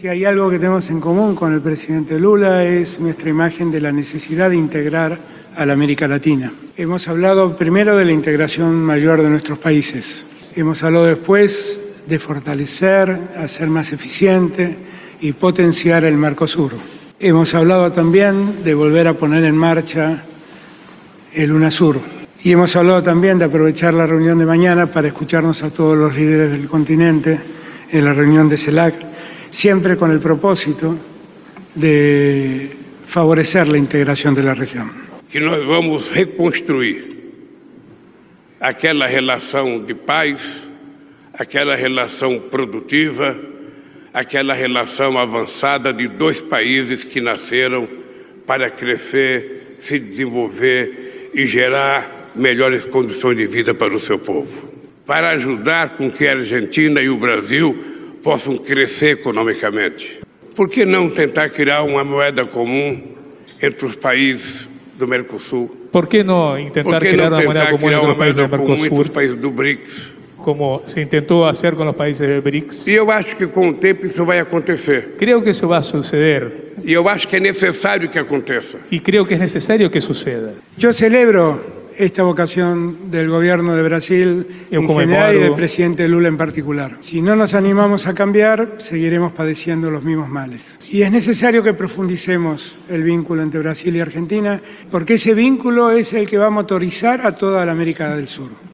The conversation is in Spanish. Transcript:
Si hay algo que tenemos en común con el presidente Lula es nuestra imagen de la necesidad de integrar a la América Latina. Hemos hablado primero de la integración mayor de nuestros países. Hemos hablado después de fortalecer, hacer más eficiente y potenciar el Mercosur. Hemos hablado también de volver a poner en marcha el UNASUR. Y hemos hablado también de aprovechar la reunión de mañana para escucharnos a todos los líderes del continente en la reunión de CELAC, siempre con el propósito de favorecer la integración de la região. Que nós vamos reconstruir aquela relação de paz, aquela relação produtiva, aquela relação avançada de dois países que nasceram para crescer, se desenvolver e gerar melhores condições de vida para o seu povo. Para ajudar com que a Argentina e o Brasil possam crescer economicamente. Por que não tentar criar uma moeda comum entre os países do Mercosul? ¿Por qué no intentar crear una moneda común entre los países del Mercosur, os países do BRICS? como se intentó hacer con los países del BRICS? E eu acho que com o tempo isso vai acontecer. Creo que eso va a suceder E eu acho que é necessário que aconteça. y creo que es necesario que suceda. Yo celebro esta vocación del gobierno de Brasil en general y del presidente Lula en particular. Si no nos animamos a cambiar, seguiremos padeciendo los mismos males. Y es necesario que profundicemos el vínculo entre Brasil y Argentina, porque ese vínculo es el que va a motorizar a toda la América del Sur.